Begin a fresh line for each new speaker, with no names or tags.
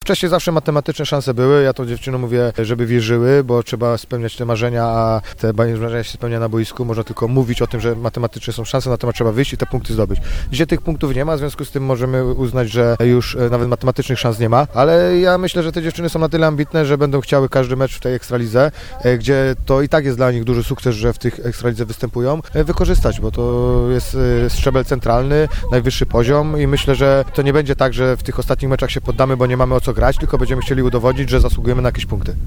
Wcześniej zawsze matematyczne szanse były, ja to dziewczynom mówię, żeby wierzyły, bo trzeba spełniać te marzenia, a te marzenia się spełnia na boisku, można tylko mówić o tym, że matematyczne są szanse, natomiast trzeba wyjść i te punkty zdobyć. Dzisiaj tych punktów nie ma, w związku z tym możemy uznać, że już nawet matematycznych szans nie ma, ale ja myślę, że te dziewczyny są na tyle ambitne, że będą chciały każdy mecz w tej Ekstralidze, gdzie to i tak jest dla nich duży sukces, że w tych Ekstralidze występują, wykorzystać, bo to jest szczebel centralny, najwyższy poziom i myślę, że to nie będzie tak, że w tych ostatnich meczach się poddamy, bo nie mamy o co grać, tylko będziemy chcieli udowodnić, że zasługujemy na jakieś punkty.